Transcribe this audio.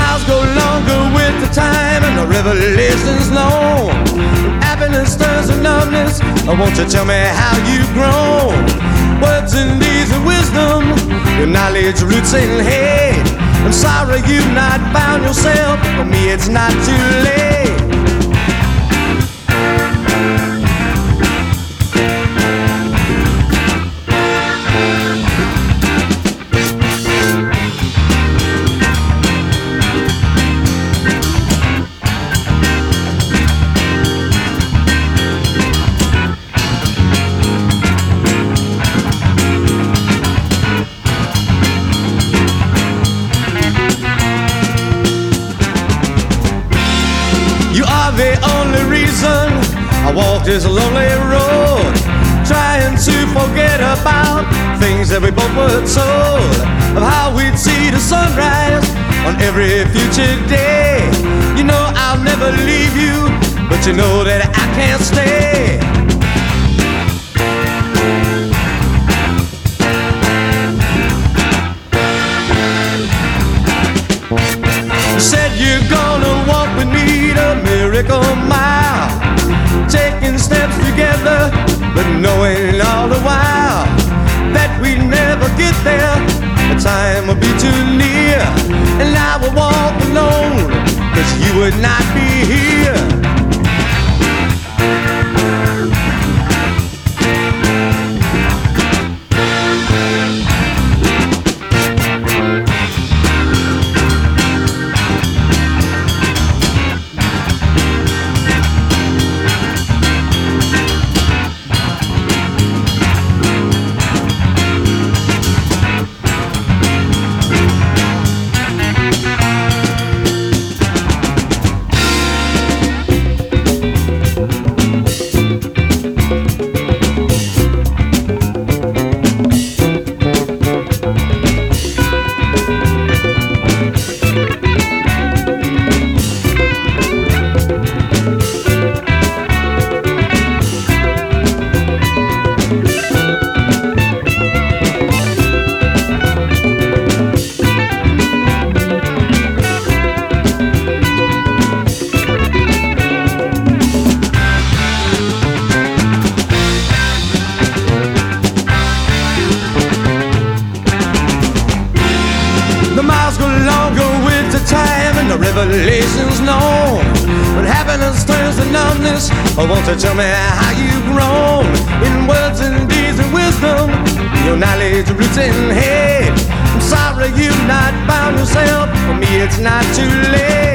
miles go longer with the time, and the revelation's long. Happiness turns to numbness. Won't you tell me how you've grown? Words and deeds and wisdom, your knowledge roots in hate. I'm sorry you've not found yourself. For me it's not too late. The only reason I walk this lonely road, trying to forget about things that we both were told, of how we'd see the sunrise on every future day. You know I'll never leave you, but you know that I can't stay. You said you're gonna walk with me the miracle mile, taking steps together, but knowing all the while that we'd never get there. The time would be too near, and I would walk alone, 'cause you would not be here. The miles go longer with the time, and the revelation's known. When happiness turns to numbness, won't you tell me how you've grown? In words and deeds and wisdom, your knowledge roots in hate. I'm sorry you've not found yourself. For me it's not too late.